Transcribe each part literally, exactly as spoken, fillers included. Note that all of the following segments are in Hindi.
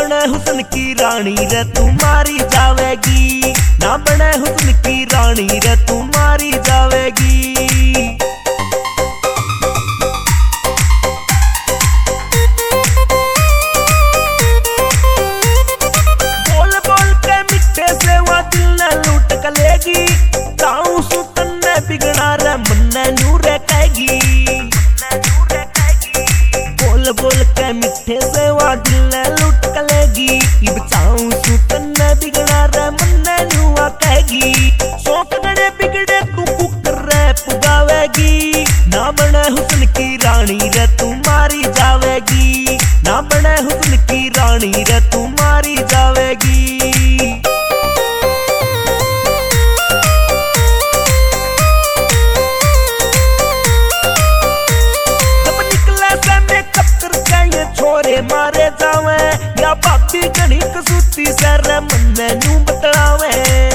बने हुस्न की रानी रे तू मारी जावेगी, ना बने हुस्न की रानी रे तू मारी जावेगी। बोल बोल के मिठे से वह दिल ने लूट कलेगी, ताऊ सु तन्ने बिगड़ा रे मन्ने नू रे कहेगी। बोल बोल के मिठे से वह दिल ने लूट कलेगी, इब चाहूं सु तन्ने बिगड़ा रे मन्ने नू कहेगी। शौक गड़े बिगड़े तू कुकर रे पुगावेगी, ना बने हुस्न की रानी रे तू मारी जावेगी, ना बने हुस्न की रानी रे तू मारी जावेगी। छोरे मारे जावे या बापी घनी कसूती सर मन्ने नू बतलावे,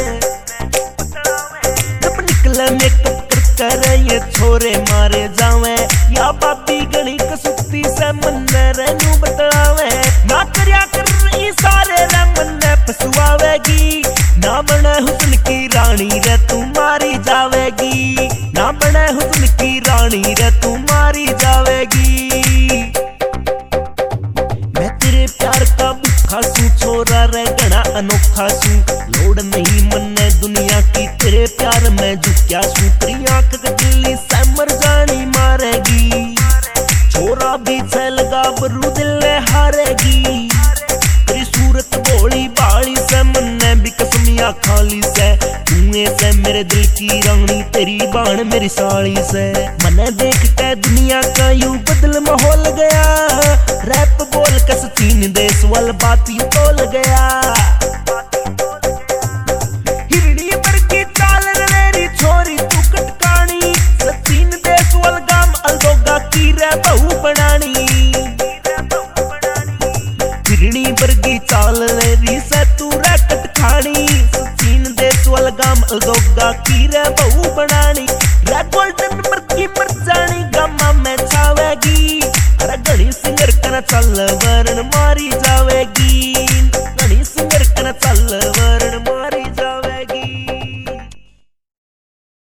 जब निकले मेकअप कर करे ये छोरे मारे जावे या बापी घनी कसूती से मन्ने रे नू बतलावे। ना करया कर ई सारे रे मन्ने फसवावेगी, ना बने हुस्न की रानी रे तू मारी जावेगी, ना बने हुस्न की रानी रे तू मारी जावेगी। प्यार का भूखा सू छोरा रे घना अनोखा सू, लोड़ नहीं मन्ने दुनिया की तेरे प्यार में झुक्या सू। तेरी आंख गली से मर जानी मारेगी, छोरा भी छे लगा बरू दिल ने हारेगी। तेरी सूरत भोली बाली से मन्ने भी कसमिया खाली से, कुएं से मेरे दिल की रानी तेरी बाण मेरी साली से। मने देख के दुनिया का यूं बदल माहौल गया, रैप बोल के सचिन देश वाल बात यूं तोल गया। हिरणी वर्गी चाल रे छोरी तू कटकानी, सचिन देश वाल गाम अलदोगा की रे बहू बनानी। हिरणी वर्गी चाल रे से तू रे कटकानी, सचिन देश वाल गाम अलदोगा की रे बहू बनानी। रे गोल्डन वर्गी मर जानी गामा में छावेगी, अरे घड़ी सिंगर कना चल वरण